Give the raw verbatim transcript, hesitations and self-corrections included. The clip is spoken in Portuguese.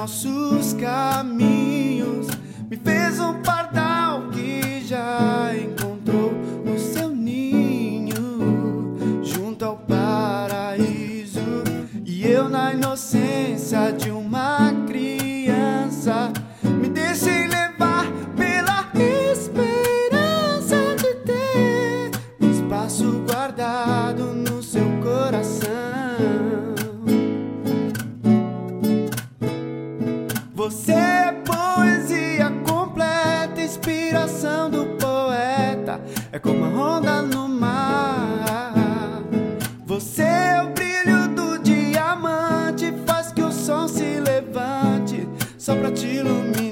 nossos caminhos, me fez um pardal que já encontrou o seu ninho junto ao paraíso. E eu, na inocência de uma criança, me deixei levar pela esperança de ter um espaço guardado no seu coração. Você é poesia completa, inspiração do poeta, é como a onda no mar. Você é o brilho do diamante, faz que o som se levante só pra te iluminar.